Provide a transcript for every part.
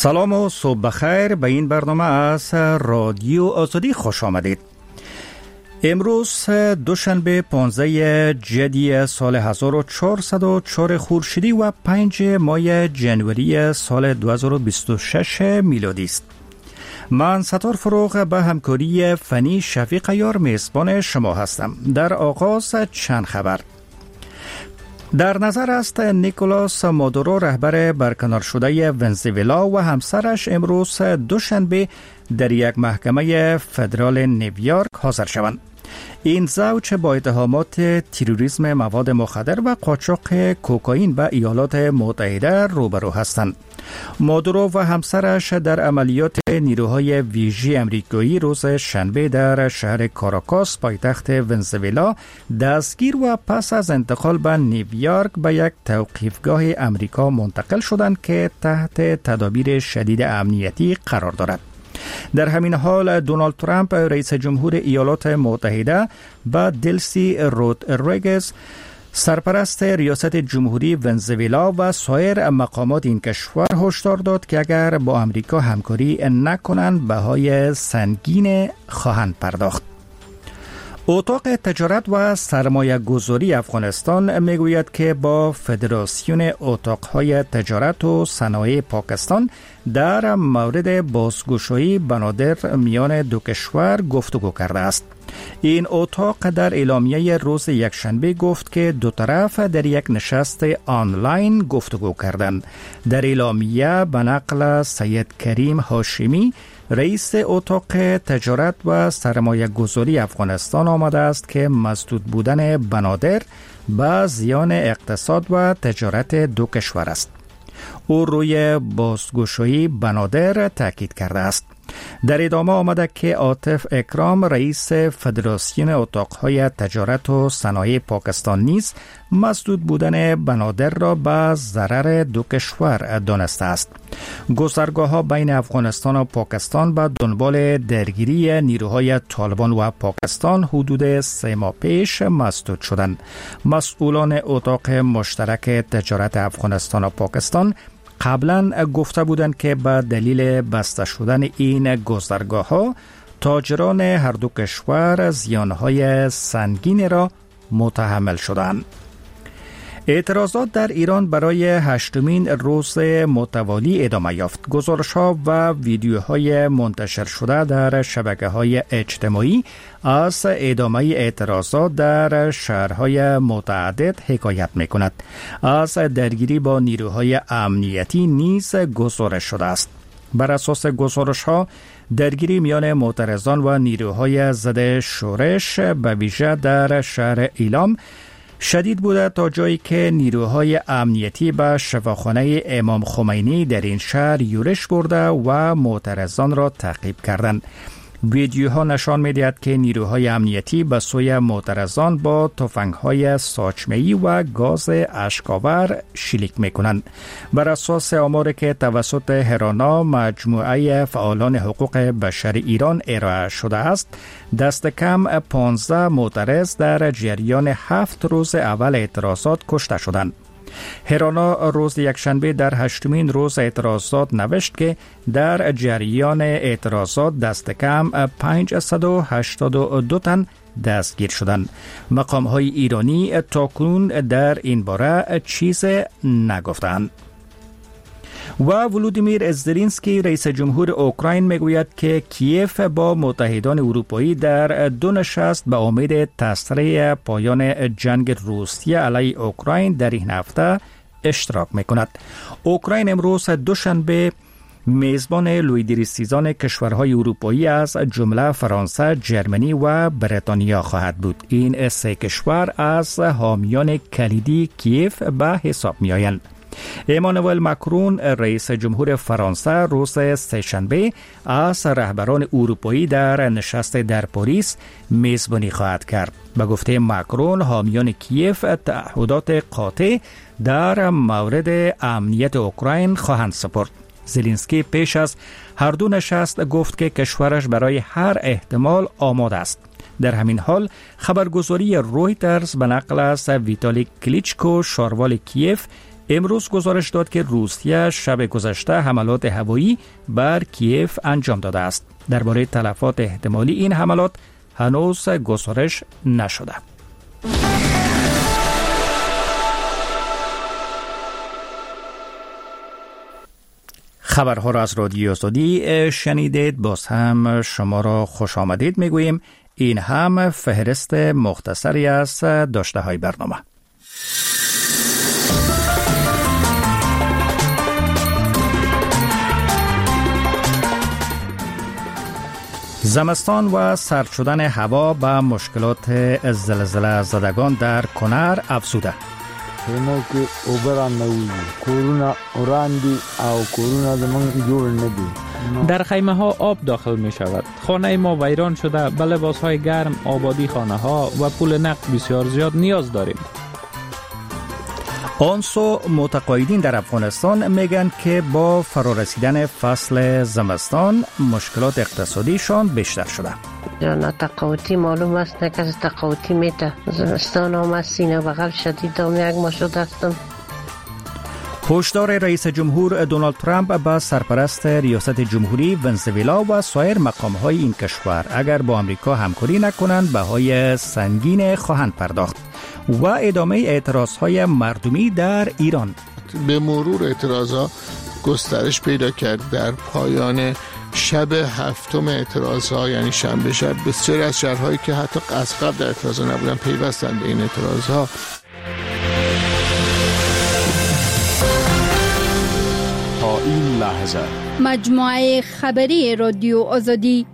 سلام و صبح بخیر. به این برنامه از رادیو آزادی خوش آمدید. امروز دوشنبه 15 جدی سال 1404 خورشیدی و 5 ماه جنوری سال 2026 میلادی است. من ستار فروغ به همکاری فنی شفیق یار میزبان شما هستم. در آغاز چند خبر. در نظر است نیکولاس مادورو رهبر برکنار شده ونزوئلا و همسرش امروز دوشنبه در یک محکمه فدرال نیویورک حاضر شوند. این زوج با اتهامات تروریسم مواد مخدر و قاچاق کوکائین به ایالات متحده روبرو هستند. مادورو و همسرش در عملیات نیروهای ویژه آمریکایی روز شنبه در شهر کاراکاس پایتخت ونزوئلا دستگیر و پس از انتقال به نیویورک به یک توقیفگاه آمریکا منتقل شدند که تحت تدابیر شدید امنیتی قرار دارد. در همین حال دونالد ترامپ رئیس جمهور ایالات متحده با دلسی رودریگز سرپرست ریاست جمهوری ونزوئلا و سایر مقامات این کشور هشدار داد که اگر با آمریکا همکاری نکنند بهای سنگین خواهند پرداخت. اتاق تجارت و سرمایه گذاری افغانستان میگوید که با فدراسیون اتاقهای تجارت و صنایع پاکستان در مورد بازگشایی بنادر میان دو کشور گفتگو کرده است. این اتاق در اعلامیه روز یکشنبه گفت که دو طرف در یک نشست آنلاین گفتگو کردند. در اعلامیه به نقل سید کریم هاشمی رئیس اتاق تجارت و سرمایه گذاری افغانستان آمده است که مسدود بودن بنادر به زیان اقتصاد و تجارت دو کشور است. او روی بازگشایی بنادر تاکید کرده است. در ادامه آمده که عاطف اکرام رئیس فدراسیون اتاقهای تجارت و صنایع پاکستان نیز مسدود بودن بنادر را به ضرر دو کشور دانسته است. گذرگاه‌ها بین افغانستان و پاکستان به دنبال درگیری نیروهای طالبان و پاکستان حدود 3 ماه پیش مسدود شدند. مسئولان اتاق مشترک تجارت افغانستان و پاکستان قبلا گفته بودند که به دلیل بسته شدن این گذرگاه‌ها تاجران هر دو کشور زیانهای سنگین را متحمل شدند. اعتراضات در ایران برای 8مین روز متوالی ادامه یافت. گزارش‌ها و ویدیوهای منتشر شده در شبکه‌های اجتماعی از ادامه اعتراضات در شهرهای متعدد حکایت می‌کند. از درگیری با نیروهای امنیتی نیز گزارش شده است. بر اساس گزارش‌ها درگیری میان معترضان و نیروهای ضد شورش به ویژه در شهر ایلام شدید بوده تا جایی که نیروهای امنیتی به شفاخانه امام خمینی در این شهر یورش برده و معترضان را تعقیب کردند. ویدیوها نشان می‌دهد که نیروهای امنیتی به سوی معترضان با تفنگ‌های ساچمه‌ای و گاز اشک‌آور شلیک می‌کنند. بر اساس آماری که توسط هرانا مجموعه فعالان حقوق بشر ایران ارائه شده است، دست کم 15 معترض در جریان 7 روز اول اعتراضات کشته شدند. هرانا روز یکشنبه در 8مین روز اعتراضات نوشت که در جریان اعتراضات دست کم 582 تن دستگیر شدند. مقام‌های ایرانی تاکنون در این باره چیز نگفتند. و ولودیمیر زلنسکی رئیس جمهور اوکراین میگوید که کیف با متحدان اروپایی در 2 نشست به امید تسریع پایان جنگ روسیه علیه اوکراین در این هفته اشتراک میکند. اوکراین امروز دوشنبه میزبان لویدریسیزان کشورهای اروپایی از جمله فرانسه، جرمنی و بریتانیا خواهد بود. این 3 کشور از حامیان کلیدی کیف به حساب میآیند. امانوئل ماکرون رئیس جمهور فرانسه روز سه‌شنبه از رهبران اروپایی در نشست در پاریس میزبانی خواهد کرد. به گفته ماکرون حامیان کیف تعهدات قاطع در مورد امنیت اوکراین خواهند سپرد. زلنسکی پیش از هر دو نشست گفت که کشورش برای هر احتمال آماده است. در همین حال خبرگزاری رویترز به نقل از ویتالی کلیچکو شاروال کیف امروز گزارش داد که روسیه شب گذشته حملات هوایی بر کیف انجام داده است. درباره تلفات احتمالی این حملات هنوز گزارش نشده. خبرها را از رادیو آزادی شنیدید. باز هم شما را خوش آمدید میگوییم. این هم فهرست مختصری از داشته های برنامه. زمستان و سرد شدن هوا به مشکلات زلزله زدگان در کنر افزوده. خیمه که اوبران نویدی کورونا اوراندی او کورونا زمان جور ندی. در خیمه ها آب داخل می شود. خانه ما ویران شده. به لباس های گرم، آبادی خانه ها و پول نقد بسیار زیاد نیاز داریم. آنسو متقاعدین در افغانستان میگن که با فرارسیدن فصل زمستان مشکلات اقتصادیشان بیشتر شده. نه تقاوتی معلوم است، نه کسی تقاوتی میته. زمستان آمد سینه بغل شدید و یک ما شده هستم. هشدار رئیس جمهور دونالد ترامپ به سرپرست ریاست جمهوری ونزوئلا و سایر مقام‌های این کشور اگر با آمریکا همکاری نکنند بهای سنگین خواهند پرداخت. و ادامه اعتراضهای مردمی در ایران. به مرور اعتراضها گسترش پیدا کرد. در پایان شب هفتم اعتراضها یعنی شنبه شب بسیاری از شهرهایی که حتی از قبل در اعتراضها نبودن پیوستند به این اعتراضها. تا این لحظه مجموعه خبری رادیو آزادی.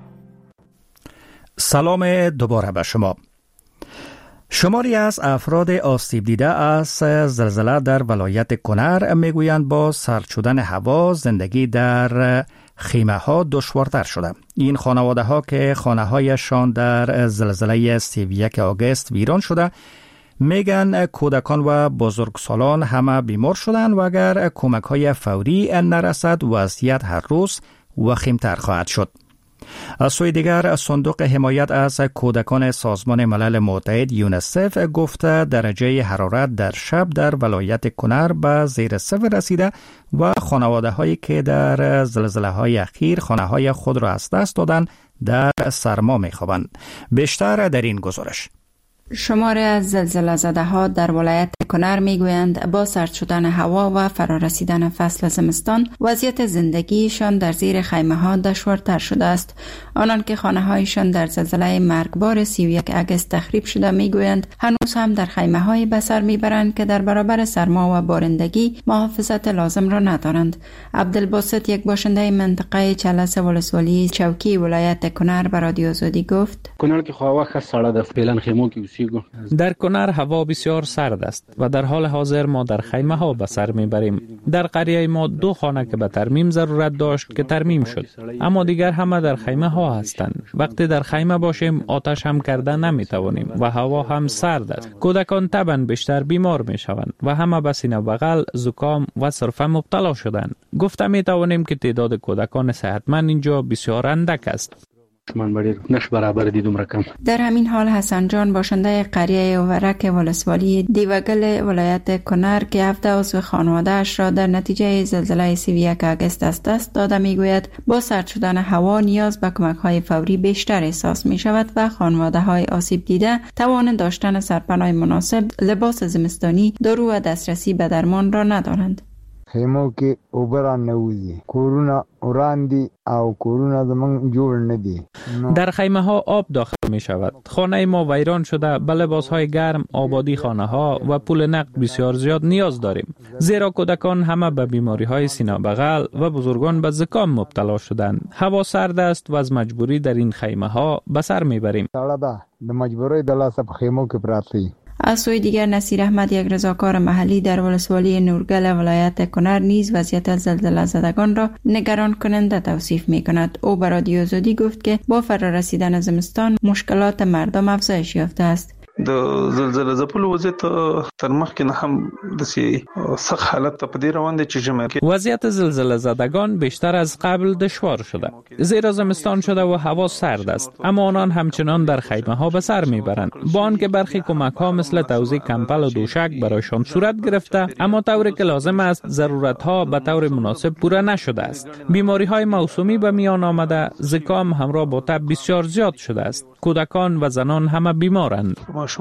سلام دوباره به شما. شماری از افراد آسیب دیده از زلزله در ولایت کنر میگویند با سرد شدن هوا زندگی در خیمه ها دشوارتر شده. این خانواده ها که خانه هایشان در زلزله 31 آگوست ویران شده میگن کودکان و بزرگسالان همه بیمار شدند و اگر کمک های فوری نرسد وضعیت هر روز وخیمتر خواهد شد. از سوی دیگر صندوق حمایت از کودکان سازمان ملل متحد یونیسف گفته درجه حرارت در شب در ولایت کنر به زیر صفر رسیده و خانواده هایی که در زلزله های اخیر خانه های خود را از دست دادند در سرما می خوابند. بیشتر در این گزارش. شماری از زلزله زده ها در ولایت کنر میگویند با سرد شدن هوا و فرارسیدن فصل زمستان وضعیت زندگیشان در زیر خیمه ها دشوارتر شده است. آنان که خانه هایشان در زلزله مرگبار 31 آگوست تخریب شده میگویند هنوز هم در خیمه های به سر میبرند که در برابر سرما و بارندگی محافظت لازم را ندارند. عبدالباسط یک باشنده منطقه چلس ولسوالی چوکی ولایت کنر به رادیو آزادی گفت: کنر که هوا خیلی سرد است، فعلا خیمه که در کنر هوا بسیار سرد است و در حال حاضر ما در خیمه ها به سر میبریم. در قریه ما 2 خانه که به ترمیم ضرورت داشت که ترمیم شد، اما دیگر همه در خیمه ها هستند. وقتی در خیمه باشیم آتش هم کرده نمیتوانیم و هوا هم سرد است. کودکان طبعا بیشتر بیمار میشوند و همه به سینه بغل، زکام و سرفه مبتلا شدند. گفته میتوانیم که تعداد کودکان صحتمند اینجا بسیار اندک است. در همین حال حسن جان باشنده قریه ورک ولسوالی دیوگل ولایت کنر که 7 عضو خانواده‌اش را در نتیجه زلزله 31 آگوست از دست داده میگوید با سرد شدن هوا نیاز به کمک‌های فوری بیشتر احساس می شود و خانواده‌های آسیب دیده توان داشتن سرپناه مناسب، لباس زمستانی، دارو و دسترسی به درمان را ندارند. خیمه که اوبران نویدی کورونا اوراندی او کورونا زمان جور ندی. در خیمه ها آب داخل می شود. خانه ما ویران شده. به لباس های گرم، آبادی خانه ها و پول نقد بسیار زیاد نیاز داریم. زیرا کودکان همه به بیماری های سینه بغل و بزرگان به زکام مبتلا شدند. هوا سرد است و از مجبوری در این خیمه ها به سر می بریم. د مجبوری دلاسه په خیمو کې پراتی. از سوی دیگر نصیر احمد یک رضاکار محلی در ولسوالی نورگل ولایت کنر نیز وضعیت زلزله زدگان را نگران کننده توصیف می کند. او به رادیو آزادی گفت که با فرارسیدن زمستان مشکلات مردم افزایش یافته است. د زلزلې ځپلو وضعیت تر مخکې نه هم د سخت حالت په دې روان دی چې ژمی کې وضعیت زلزله زدگان بیشتر از قبل دشوار شده، زیرا زمستان شده و هوا سرد است، اما آنان همچنان در خیمه ها به سر میبرند. با آنکه برخی کمک ها مثل توزیع کمپل و دوشک برایشان صورت گرفته، اما طوری که لازم است ضرورت ها به طور مناسب پوره نشده است. بیماری های موسمی به میان آمده، زکام همراه با تب بسیار زیاد شده است. کودکان و زنان همه بیمارند.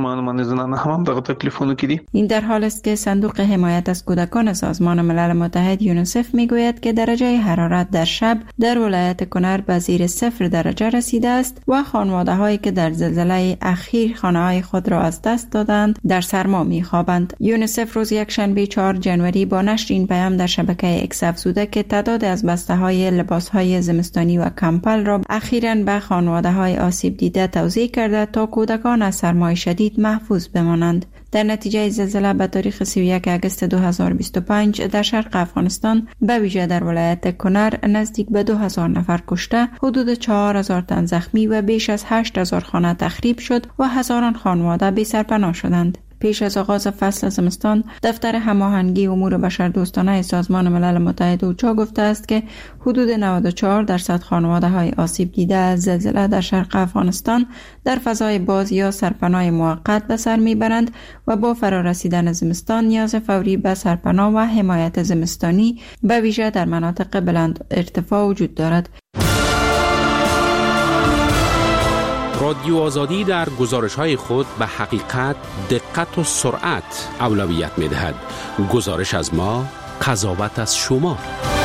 این در حال است که صندوق حمایت از کودکان سازمان ملل متحد یونیسف میگوید که درجه حرارت در شب در ولایت کنر به زیر 0 درجه رسیده است و خانواده هایی که در زلزله اخیر خانه های خود را از دست دادند در سرما میخوابند. یونیسف روز یکشنبه 4 جنوری با نشر این پیام در شبکه اکس افزوده که تعداد از بسته های لباس های زمستانی و کمپل را اخیراً به خانواده های آسیب دیده توزیع کرده تا کودکان از سرمای شدید محفوظ بمانند. در نتیجه زلزله به تاریخ 31 آگوست 2025 در شرق افغانستان به ویژه در ولایت کنر نزدیک به 2000 نفر کشته، حدود 4000 تن زخمی و بیش از 8000 خانه تخریب شد و هزاران خانواده بی سرپناه شدند. پیش از آغاز فصل زمستان، دفتر هماهنگی امور بشردوستانه سازمان ملل متحد اوچا گفته است که حدود 94% خانواده های آسیب دیده از زلزله در شرق افغانستان در فضای باز یا سرپناه موقت به سر میبرند و با فرارسیدن زمستان نیاز فوری به سرپناه و حمایت زمستانی به ویژه در مناطق بلند ارتفاع وجود دارد. رادیو آزادی در گزارش‌های خود به حقیقت، دقت و سرعت اولویت می‌دهد. گزارش از ما، قضاوت از شما.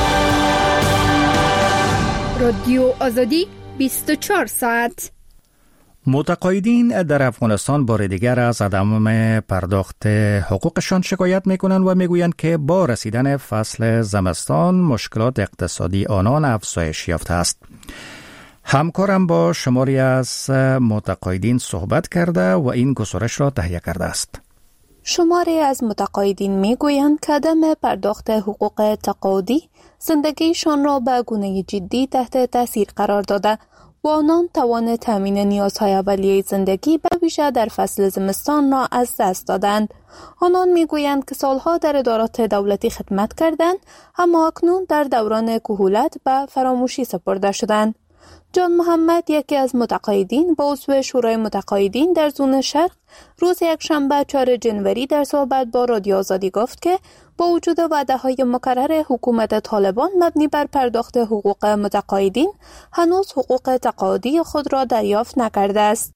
رادیو آزادی 24 ساعت. متقاعدین در افغانستان بار دیگر از عدم پرداخت حقوقشان شکایت میکنند و میگویند که با رسیدن فصل زمستان مشکلات اقتصادی آنان افزایش یافته است. همکارم با شماری از متقاعدین صحبت کرده و این گزارش را تهیه کرده است. شماری از متقاعدین میگویند که عدم پرداخت حقوق تقاعدی زندگیشان را به گونه جدی تحت تاثیر قرار داده و آنان توان تامین نیازهای اولیه زندگی به ویژه در فصل زمستان را از دست دادند. آنان میگویند که سالها در ادارات دولتی خدمت کردند، اما اکنون در دوران کهولت به فراموشی سپرده شدند. جان محمد، یکی از متقاعدین با عضو شورای متقاعدین در زون شرق، روز یکشنبه 4 جنوری در صحبت با رادیو آزادی گفت که با وجود وعده‌های مکرر حکومت طالبان مبنی بر پرداخت حقوق متقاعدین، هنوز حقوق تقاعدی خود را دریافت نکرده است.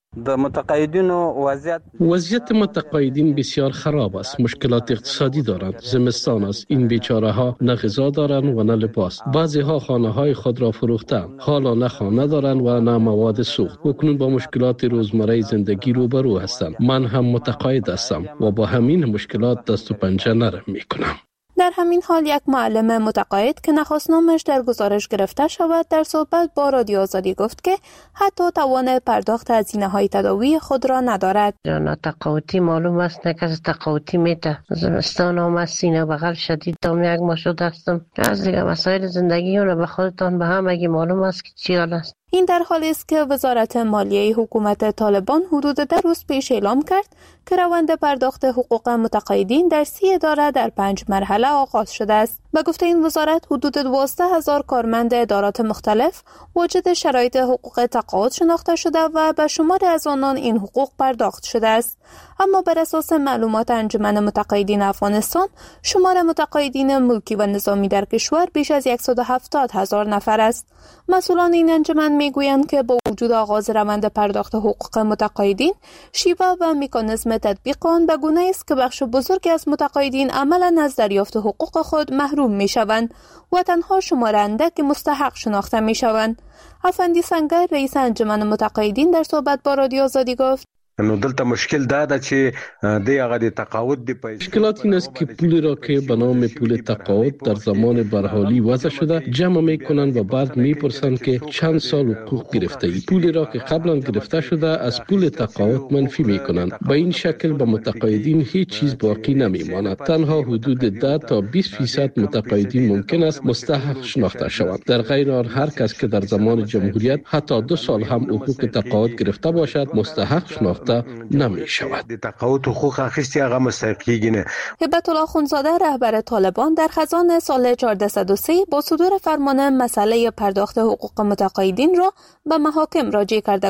وضعیت متقاعدین بسیار خراب است. مشکلات اقتصادی دارند. زمستان است. این بیچاره ها نه غذا دارند و نه لباس. بعضی ها خانه های خود را فروختند. حالا نه خانه دارند و نه مواد سوخت. اکنون با مشکلات روزمره زندگی روبرو هستند. من هم متقاعد هستم و با همین مشکلات دست و پنجه نرم میکنم. در همین حال یک معلم متقاعد که نخواست در گزارش گرفته شود در صحبت با رادیو آزادی گفت که حتی توان پرداخت هزینه‌های تداوی خود را ندارد. جانا تقاعدی معلوم است نه کسی تقاعدی میده. زمستان آمد، سینه بغل شدید دام یک ما شده هستم. از دیگه مسائل زندگی رو به خودتان به هم اگه معلوم است که چی حال است. این در حالی است که وزارت مالیه حکومت طالبان حدود 10 روز پیش اعلام کرد که روند پرداخت حقوق متقاعدین در 30 اداره در 5 مرحله آغاز شده است. به گفته این وزارت حدود 12,000 کارمند ادارات مختلف واجد شرایط حقوق تقاعد شناخته شده و به شماری از آنان این حقوق پرداخت شده است. اما بر اساس معلومات انجمن متقاعدین افغانستان، شمار متقاعدین ملکی و نظامی در کشور بیش از 170,000 نفر است. مسئولان این انجمن میگویند که با وجود آغاز روند پرداخت حقوق متقاعدین، شیوه و مکانیزم تطبیق آن به گونه‌ای است که بخش بزرگی از متقاعدین عملاً از دریافت حقوق خود محروم میشوند و تنها شمار اندک مستحق شناخته میشوند. افندی سنگر، رئیس انجمن متقاعدین، در صحبت با رادیو آزادی گفت: نو دلته مشکل دا ده چې د هغه د تقاعد د پیسې مشکلات این است که پولی را که به نام پول تقاعد در زمان برحالی وضع شده جمع میکنند و بعد میپرسند که چند سال حقوق گرفته ای. پولی را که قبلا گرفته شده از پول تقاعد منفی میکنند. با این شکل به متقاعدین هیچ چیز باقی نمیماند. تنها حدود 10 تا 20% متقاعدین ممکن است مستحق شناخته شوند. در غیر آن هر کس که در زمان جمهوریت حتی 2 سال هم حقوق تقاعد گرفته باشد مستحق شناخته پرداخته نمی شود. تقاعد حقوق اخیستی هغه مستحقیږي نه. هبت الله خونزاده رهبر طالبان در خزان سال 1403 با صدور فرمان مسئله پرداخت حقوق متقاعدین را به محاکم راجع کرده